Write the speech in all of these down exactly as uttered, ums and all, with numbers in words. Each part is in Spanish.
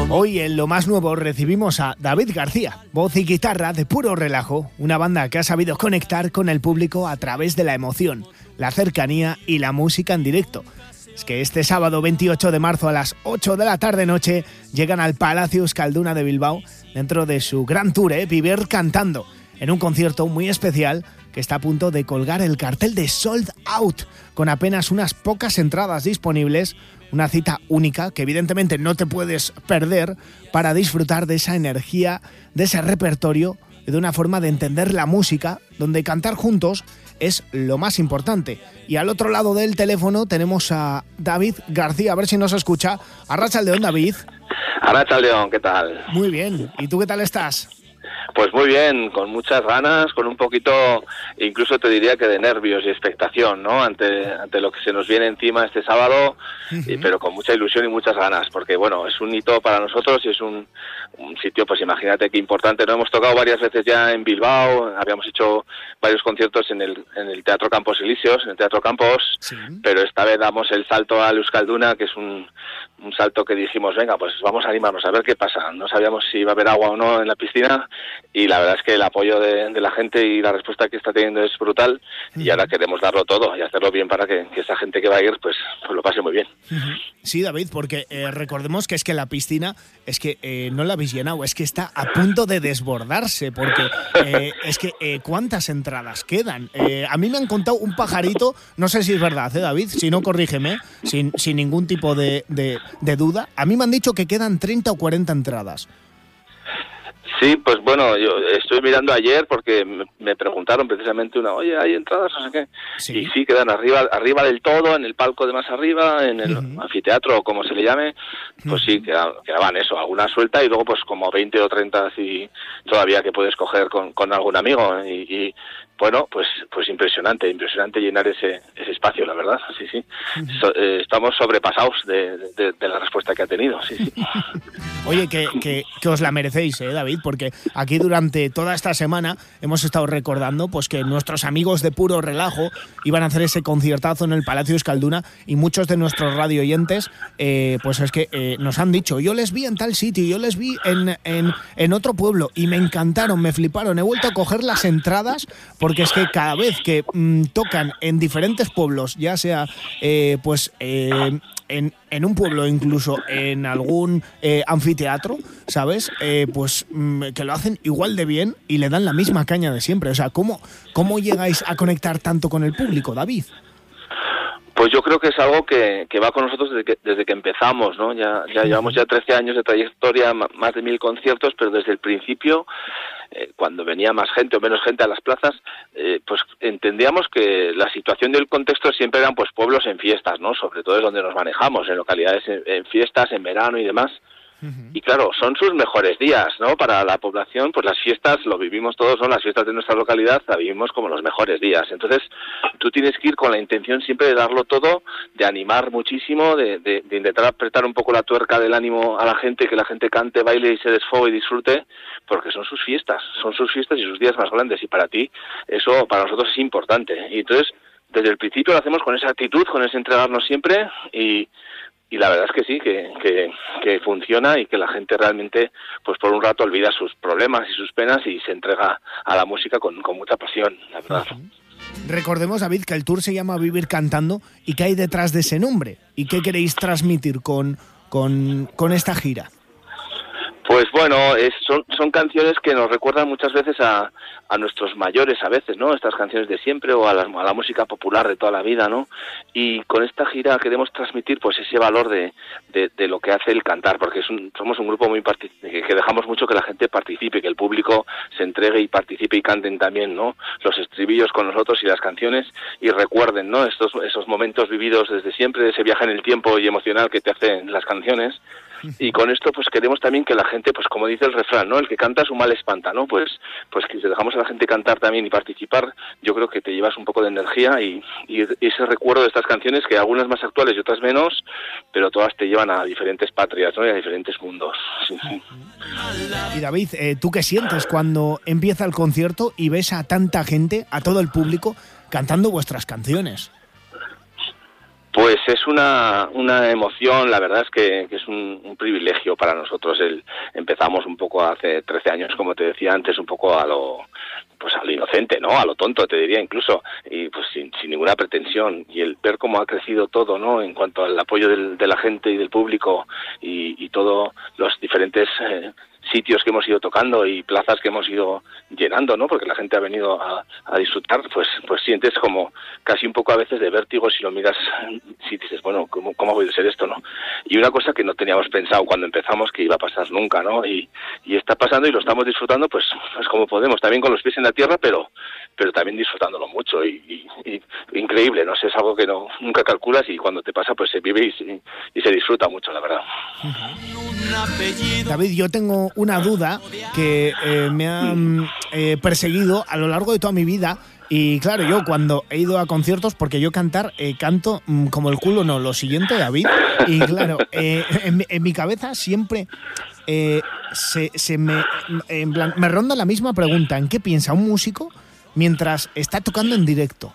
Hoy en Lo Más Nuevo recibimos a David García, voz y guitarra de Puro Relajo, una banda que ha sabido conectar con el público a través de la emoción, la cercanía y la música en directo. Es que este sábado veintiocho de marzo a las ocho de la tarde-noche llegan al Palacio Euskalduna de Bilbao dentro de su gran tour, ¿eh? Vivir Cantando, en un concierto muy especial que está a punto de colgar el cartel de Sold Out, con apenas unas pocas entradas disponibles. Una cita única que evidentemente no te puedes perder para disfrutar de esa energía, de ese repertorio y de una forma de entender la música donde cantar juntos es lo más importante. Y al otro lado del teléfono tenemos a David García, a ver si nos escucha. Arratsaldeon, David. Arratsaldeon, ¿qué tal? Muy bien. ¿Y tú qué tal estás? Pues muy bien, con muchas ganas, con un poquito, incluso te diría que de nervios y expectación, ¿no? Ante, ante lo que se nos viene encima este sábado, uh-huh. y, pero con mucha ilusión y muchas ganas, porque bueno, es un hito para nosotros y es un, un sitio, pues imagínate qué importante. Nos hemos tocado varias veces ya en Bilbao, habíamos hecho varios conciertos en el, en el Teatro Campos Elíseos, en el Teatro Campos, sí. Pero esta vez damos el salto al Euskalduna, que es un, un salto que dijimos, venga, pues vamos a animarnos a ver qué pasa. No sabíamos si iba a haber agua o no en la piscina, y la verdad es que el apoyo de, de la gente y la respuesta que está teniendo es brutal, uh-huh. y ahora queremos darlo todo y hacerlo bien para que, que esa gente que va a ir pues, pues lo pase muy bien. Uh-huh. Sí, David, porque eh, recordemos que es que la piscina es que eh, no la habéis llenado, es que está a punto de desbordarse, porque eh, es que eh, ¿cuántas entradas quedan? Eh, a mí me han contado un pajarito, no sé si es verdad, ¿eh, David? Si no, corrígeme, sin, sin ningún tipo de, de, de duda. A mí me han dicho que quedan treinta o cuarenta entradas. Sí, pues bueno, yo estoy mirando ayer porque me preguntaron precisamente una, oye, ¿hay entradas? No sé qué. Sí. Y sí, quedan arriba arriba del todo, en el palco de más arriba, en el uh-huh. anfiteatro o como se le llame, pues uh-huh. sí, quedaban, quedaban eso, alguna suelta y luego pues como veinte o treinta así todavía que puedes coger con, con algún amigo y, y bueno, pues pues impresionante, impresionante llenar ese ese espacio, la verdad, sí, sí. Uh-huh. So, eh, estamos sobrepasados de, de, de la respuesta que ha tenido, sí, sí. Oye, que, que, que os la merecéis, ¿eh, David? Porque aquí durante toda esta semana hemos estado recordando pues que nuestros amigos de Puro Relajo iban a hacer ese conciertazo en el Palacio Euskalduna y muchos de nuestros radio oyentes eh, pues es que eh, nos han dicho, yo les vi en tal sitio, yo les vi en, en, en otro pueblo y me encantaron, me fliparon, he vuelto a coger las entradas porque es que cada vez que mmm, tocan en diferentes pueblos, ya sea eh, pues... Eh, En, en un pueblo, incluso en algún eh, anfiteatro, ¿sabes? Eh, pues mm, que lo hacen igual de bien y le dan la misma caña de siempre. O sea, ¿cómo, cómo llegáis a conectar tanto con el público, David? Pues yo creo que es algo que, que va con nosotros desde que, desde que empezamos, ¿no? Ya, ya llevamos ya trece años de trayectoria, más de mil conciertos, pero desde el principio, eh, cuando venía más gente o menos gente a las plazas, eh, pues entendíamos que la situación del contexto siempre eran pues pueblos en fiestas, ¿no? Sobre todo es donde nos manejamos, en localidades en, en fiestas, en verano y demás. Uh-huh. Y claro, son sus mejores días, ¿no? Para la población, pues las fiestas, lo vivimos todos, son las fiestas de nuestra localidad, las vivimos como los mejores días. Entonces, tú tienes que ir con la intención siempre de darlo todo, de animar muchísimo, de, de, de intentar apretar un poco la tuerca del ánimo a la gente, que la gente cante, baile y se desfogue y disfrute, porque son sus fiestas, son sus fiestas y sus días más grandes, y para ti, eso para nosotros es importante. Y entonces, desde el principio lo hacemos con esa actitud, con ese entregarnos siempre, y Y la verdad es que sí, que, que, que funciona y que la gente realmente, pues por un rato olvida sus problemas y sus penas y se entrega a la música con, con mucha pasión, la verdad. Recordemos, David, que el tour se llama Vivir Cantando y qué hay detrás de ese nombre y qué queréis transmitir con, con, con esta gira. Pues bueno, es, son, son canciones que nos recuerdan muchas veces a, a nuestros mayores a veces, ¿no? Estas canciones de siempre o a la, a la música popular de toda la vida, ¿no? Y con esta gira queremos transmitir pues ese valor de, de, de lo que hace el cantar, porque es un, somos un grupo muy partic- que dejamos mucho que la gente participe, que el público se entregue y participe y canten también, ¿no? Los estribillos con nosotros y las canciones y recuerden, ¿no? Estos, esos momentos vividos desde siempre, ese viaje en el tiempo y emocional que te hacen las canciones. Y con esto pues queremos también que la gente, pues como dice el refrán, ¿no? El que canta su mal espanta, ¿no? Pues pues que si dejamos a la gente cantar también y participar, yo creo que te llevas un poco de energía y, y ese recuerdo de estas canciones, que algunas más actuales y otras menos, pero todas te llevan a diferentes patrias, ¿no? Y a diferentes mundos. Sí, sí. Y David, eh, ¿tú qué sientes cuando empieza el concierto y ves a tanta gente, a todo el público, cantando vuestras canciones? Pues es una, una emoción, la verdad es que, que es un, un privilegio para nosotros. El, empezamos un poco hace trece años, como te decía antes, un poco a lo pues a lo inocente, ¿no? A lo tonto, te diría incluso, y pues sin, sin ninguna pretensión. Y el ver cómo ha crecido todo, ¿no? En cuanto al apoyo del, de la gente y del público y, y todos los diferentes eh, sitios que hemos ido tocando y plazas que hemos ido llenando, ¿no? Porque la gente ha venido a, a disfrutar, pues pues sientes como casi un poco a veces de vértigo si lo miras, si dices, bueno, ¿cómo, cómo ha podido ser esto, no? Y una cosa que no teníamos pensado cuando empezamos que iba a pasar nunca, ¿no? Y, y está pasando y lo estamos disfrutando, pues, pues como podemos, también con los pies en la tierra, pero pero también disfrutándolo mucho y, y, y increíble, no sé, es algo que no nunca calculas y cuando te pasa pues se vive y se, y se disfruta mucho, la verdad. David, yo tengo una duda que eh, me ha eh, perseguido a lo largo de toda mi vida. Y claro, yo cuando he ido a conciertos, porque yo cantar, eh, canto mmm, como el culo, no, lo siguiente, David. Y claro, eh, en, en mi cabeza siempre eh, se, se me, en plan, me ronda la misma pregunta. ¿En qué piensa un músico mientras está tocando en directo?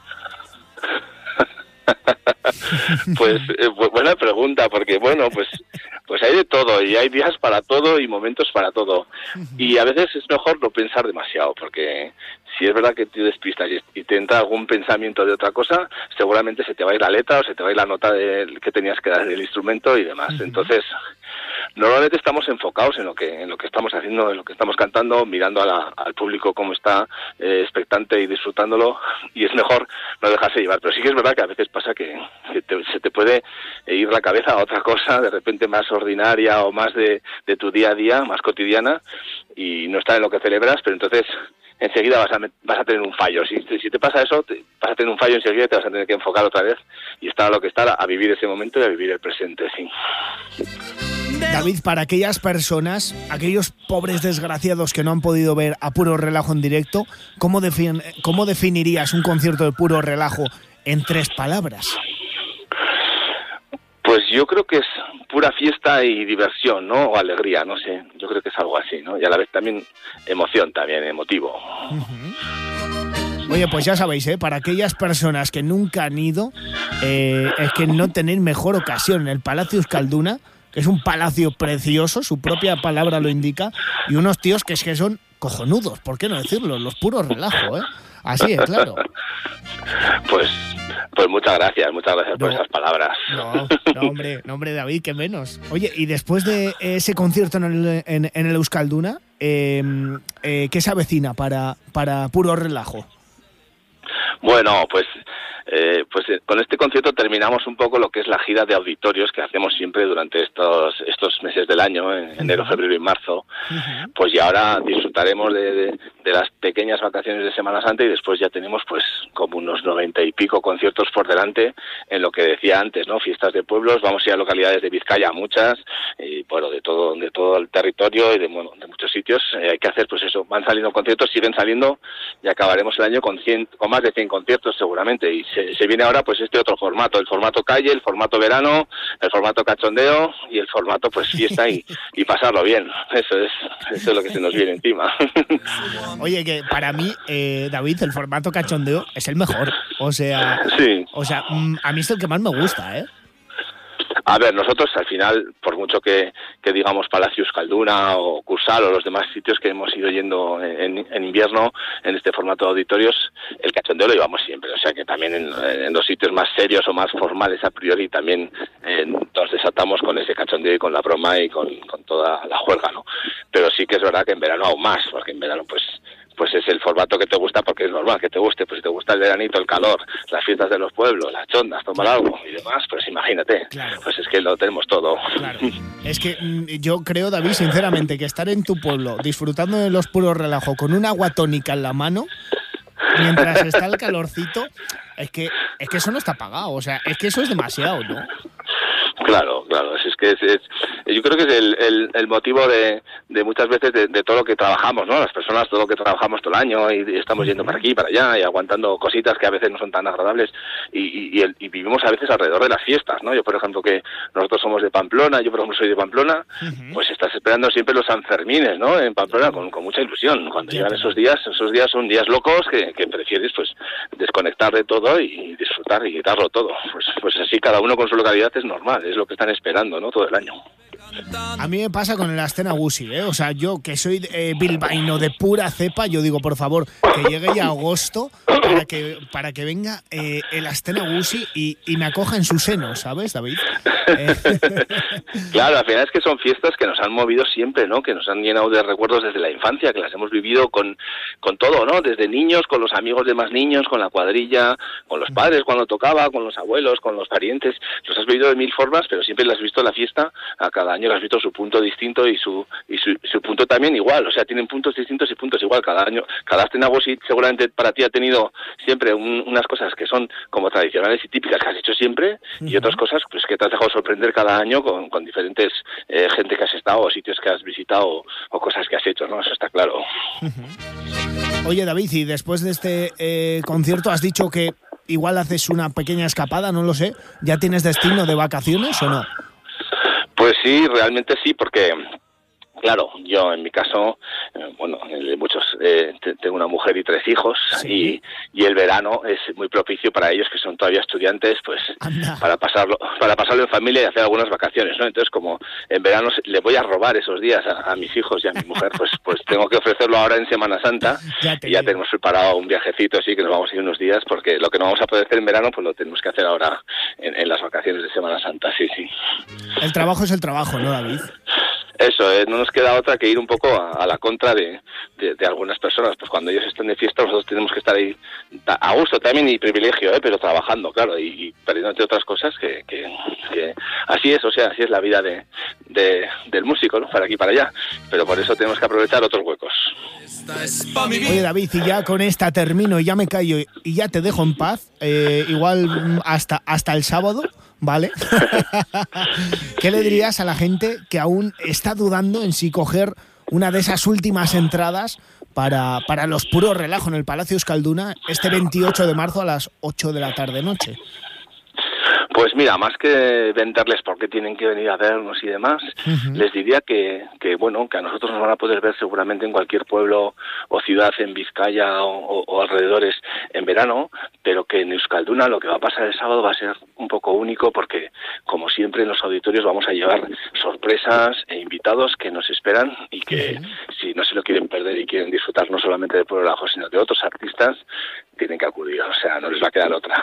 Pues eh, buena pregunta, porque bueno, pues pues hay de todo y hay días para todo y momentos para todo. Y a veces es mejor no pensar demasiado, porque si es verdad que te despistas y te entra algún pensamiento de otra cosa, seguramente se te va a ir la letra o se te va a ir la nota de, que tenías que dar en el instrumento y demás. Entonces, normalmente estamos enfocados en lo que en lo que estamos haciendo, en lo que estamos cantando, mirando a la, al público cómo está eh, expectante y disfrutándolo, y es mejor no dejarse llevar. Pero sí que es verdad que a veces pasa que, que te, se te puede ir la cabeza a otra cosa, de repente más ordinaria o más de, de tu día a día, más cotidiana, y no está en lo que celebras, pero entonces enseguida vas a, vas a tener un fallo. Si, si te pasa eso, te, vas a tener un fallo enseguida y te vas a tener que enfocar otra vez y estar a lo que está, a vivir ese momento y a vivir el presente, sí. David, para aquellas personas, aquellos pobres desgraciados que no han podido ver a Puro Relajo en directo, ¿cómo, defin- cómo definirías un concierto de Puro Relajo en tres palabras? Pues yo creo que es pura fiesta y diversión, ¿no? O alegría, no sé. Yo creo que es algo así, ¿no? Y a la vez también emoción, también emotivo. Uh-huh. Oye, pues ya sabéis, ¿eh? Para aquellas personas que nunca han ido, eh, es que no tenéis mejor ocasión en el Palacio Euskalduna, que es un palacio precioso, su propia palabra lo indica, y unos tíos que es que son cojonudos, ¿por qué no decirlo? Los Puros Relajo, ¿eh? Así es, claro. Pues pues muchas gracias, muchas gracias no, por esas palabras. No, no, hombre, no, hombre, David, que menos. Oye, y después de ese concierto en el, en, en el Euskalduna, eh, eh, ¿qué se avecina para, para Puro Relajo? Bueno, pues eh, pues eh, con este concierto terminamos un poco lo que es la gira de auditorios que hacemos siempre durante estos estos meses del año, en enero, febrero y marzo. Uh-huh. Pues y ahora disfrutaremos de, de, de las pequeñas vacaciones de Semana Santa y después ya tenemos pues como unos noventa y pico conciertos por delante en lo que decía antes, ¿no? Fiestas de pueblos, vamos a ir a localidades de Vizcaya, muchas, y bueno, de todo de todo el territorio y de, bueno, de muchos sitios. Eh, hay que hacer pues eso, van saliendo conciertos, siguen saliendo y acabaremos el año con cien, con más de cien conciertos seguramente, y se, se viene ahora pues este otro formato, el formato calle, el formato verano, el formato cachondeo y el formato pues fiesta y, y pasarlo bien. Eso es, eso es lo que se nos viene encima. Oye, que para mí, eh, David, el formato cachondeo es el mejor. O sea, sí. o sea, a mí es el que más me gusta, ¿eh? A ver, nosotros al final, por mucho que, que digamos Palacio Euskalduna o Cursal o los demás sitios que hemos ido yendo en, en invierno en este formato de auditorios, el cachondeo lo llevamos siempre. O sea que también en, en los sitios más serios o más formales a priori también eh, nos desatamos con ese cachondeo y con la broma y con, con toda la juerga, ¿no? Pero sí que es verdad que en verano aún más, porque en verano pues pues es el formato que te gusta porque es normal que te guste, pues si te gusta el veranito, el calor, las fiestas de los pueblos, las chondas, tomar algo y demás, pues imagínate, claro. Pues es que lo tenemos todo. Claro. Es que yo creo, David, sinceramente, que estar en tu pueblo disfrutando de los Puros Relajo con un agua tónica en la mano mientras está el calorcito, es que es que eso no está pagado, o sea, es que eso es demasiado, ¿no? Claro, claro, es que es, es, yo creo que es el, el, el motivo de, de muchas veces de, de todo lo que trabajamos, ¿no? Las personas, todo lo que trabajamos todo el año y, y estamos yendo para aquí y para allá y aguantando cositas que a veces no son tan agradables y, y, y, el, y vivimos a veces alrededor de las fiestas, ¿no? Yo, por ejemplo, que nosotros somos de Pamplona, yo, por ejemplo, soy de Pamplona, uh-huh. pues estás esperando siempre los Sanfermines, ¿no? En Pamplona con, con mucha ilusión. Cuando ya, llegan esos días, esos días son días locos que, que prefieres, pues, desconectar de todo y disfrutar y quitarlo todo. Pues, pues así cada uno con su localidad es normal, es lo que están esperando, ¿no? Todo el año. A mí me pasa con el Astenagusi, ¿eh? O sea, yo que soy eh, bilbaíno de pura cepa, yo digo, por favor, que llegue ya agosto para que para que venga eh, el Astenagusi y, y me acoja en su seno, ¿sabes, David? Eh. Claro, al final es que son fiestas que nos han movido siempre, ¿no? Que nos han llenado de recuerdos desde la infancia, que las hemos vivido con, con todo, ¿no? Desde niños, con los amigos de más niños, con la cuadrilla, con los padres cuando tocaba, con los abuelos, con los parientes. Los has vivido de mil formas, pero siempre las has visto la fiesta a cada año. Has visto su punto distinto y su y su, su punto también igual, o sea, tienen puntos distintos y puntos igual cada año. Cada Astenagusi seguramente para ti ha tenido siempre un, unas cosas que son como tradicionales y típicas que has hecho siempre uh-huh. y otras cosas pues que te has dejado sorprender cada año con, con diferentes eh, gente que has estado o sitios que has visitado o, o cosas que has hecho, ¿no? Eso está claro. Uh-huh. Oye, David, y después de este eh, concierto has dicho que igual haces una pequeña escapada, no lo sé, ¿ya tienes destino de vacaciones o no? Pues sí, realmente sí, porque claro, yo en mi caso, eh, bueno, de muchos, eh, tengo una mujer y tres hijos sí. y, y el verano es muy propicio para ellos que son todavía estudiantes, pues Anda. para pasarlo para pasarlo en familia y hacer algunas vacaciones, ¿no? Entonces, como en verano le voy a robar esos días a, a mis hijos y a mi mujer, pues pues tengo que ofrecerlo ahora en Semana Santa ya y ya digo. Tenemos preparado un viajecito así que nos vamos a ir unos días porque lo que no vamos a poder hacer en verano, pues lo tenemos que hacer ahora en, en las vacaciones de Semana Santa, sí, sí. El trabajo es el trabajo, ¿no, David? Eso, eh, no nos queda otra que ir un poco a, a la contra de, de, de algunas personas. Pues cuando ellos están de fiesta, nosotros tenemos que estar ahí a gusto también y privilegio, eh, pero trabajando, claro, y, y perdiéndote otras cosas que, que, que así es, o sea, así es la vida de, de del músico, ¿no? Para aquí y para allá. Pero por eso tenemos que aprovechar otros huecos. Oye, David, y ya con esta termino y ya me callo y ya te dejo en paz, eh, igual hasta, hasta el sábado, ¿vale? ¿Qué le dirías a la gente que aún está dudando en si coger una de esas últimas entradas para, para los Puro Relajo en el Palacio Euskalduna este veintiocho de marzo a las ocho de la tarde-noche? Pues mira, más que venderles por qué tienen que venir a vernos y demás, uh-huh. les diría que, que, bueno, que a nosotros nos van a poder ver seguramente en cualquier pueblo o ciudad en Vizcaya o, o, o alrededores en verano, pero que en Euskalduna lo que va a pasar el sábado va a ser un poco único porque, como siempre, en los auditorios vamos a llevar sorpresas e invitados que nos esperan y que uh-huh. si no se lo quieren perder y quieren disfrutar no solamente de Puro Relajo, sino de otros artistas, tienen que acudir, o sea, no les va a quedar otra.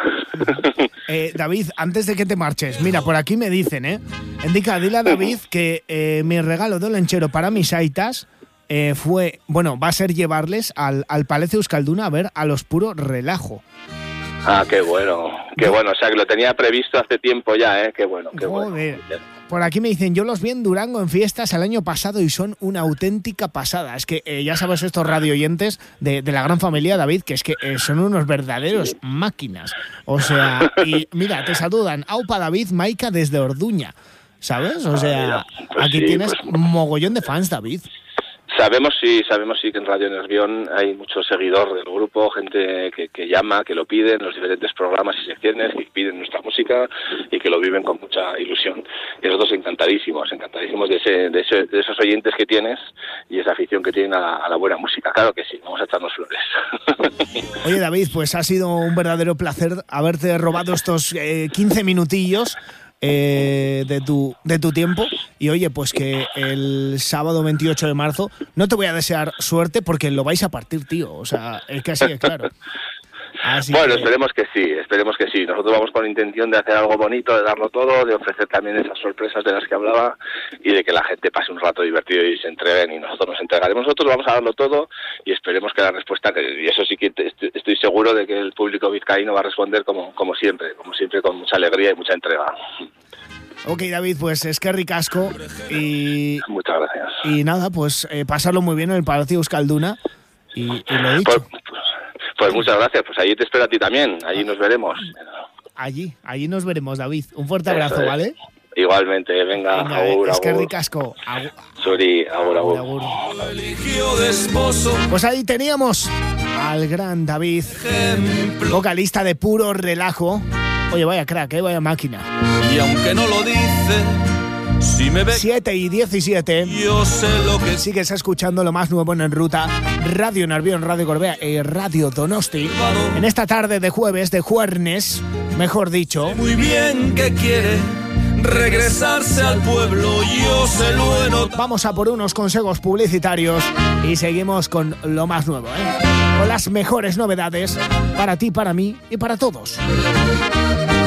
eh, David, antes de que te marches, mira, por aquí me dicen, ¿eh? Indica, dile a David que eh, mi regalo de Olenchero para mis aitas eh, fue, bueno, va a ser llevarles al, al Palacio Euskalduna a ver a los Puro Relajo. Ah, qué bueno, qué bueno, o sea, que lo tenía previsto hace tiempo ya, ¿eh? Qué bueno, qué Joder. bueno. Por aquí me dicen, yo los vi en Durango en fiestas el año pasado y son una auténtica pasada. Es que eh, ya sabes estos radio oyentes de, de la gran familia, David, que es que eh, son unos verdaderos máquinas. O sea, y mira, te saludan Aupa David Maika desde Orduña, ¿sabes? O sea, ah, mira, pues aquí sí, tienes pues... mogollón de fans, David. Sabemos sí, sabemos sí que en Radio Nervión hay mucho seguidor del grupo, gente que, que llama, que lo pide en los diferentes programas y secciones, que piden nuestra música y que lo viven con mucha ilusión. Y nosotros encantadísimos, encantadísimos de, ese, de, ese, de esos oyentes que tienes y esa afición que tienen a la, a la buena música. Claro que sí, vamos a echarnos flores. Oye, David, pues ha sido un verdadero placer haberte robado estos eh, quince minutillos. Eh, de tu de tu tiempo y oye, pues que el sábado veintiocho de marzo no te voy a desear suerte porque lo vais a partir, tío, o sea, es que así es claro. Así bueno, que... esperemos que sí, esperemos que sí. Nosotros vamos con intención de hacer algo bonito, de darlo todo, de ofrecer también esas sorpresas de las que hablaba y de que la gente pase un rato divertido y se entreguen y nosotros nos entregaremos. Nosotros vamos a darlo todo y esperemos que la respuesta, y eso sí que estoy seguro de que el público vizcaíno va a responder como, como siempre, como siempre con mucha alegría y mucha entrega. Ok, David, pues es que ricasco y... Muchas gracias. Y nada, pues eh, pasarlo muy bien en el Palacio Euskalduna y, y lo he dicho. Pues, pues muchas gracias, pues allí te espero a ti también, allí nos veremos. Allí, allí nos veremos, David. Un fuerte abrazo, ¿vale? Igualmente, venga, venga agur, es que agur. ricasco. Agur, Suri, agur, agur. agur. Pues ahí teníamos al gran David, vocalista de Puro Relajo. Oye, vaya crack, ¿eh? Vaya máquina. Y aunque no lo dice, si me ve siete y diecisiete, yo sé lo que sigues escuchando lo más nuevo en En Ruta, Radio Nervión, Radio Gorbea y Radio Donosti. En esta tarde de jueves, de jueves, mejor dicho. muy bien que quiere regresarse al pueblo, yo se lo he notado. Vamos a por unos consejos publicitarios y seguimos con lo más nuevo, ¿eh? Con las mejores novedades para ti, para mí y para todos.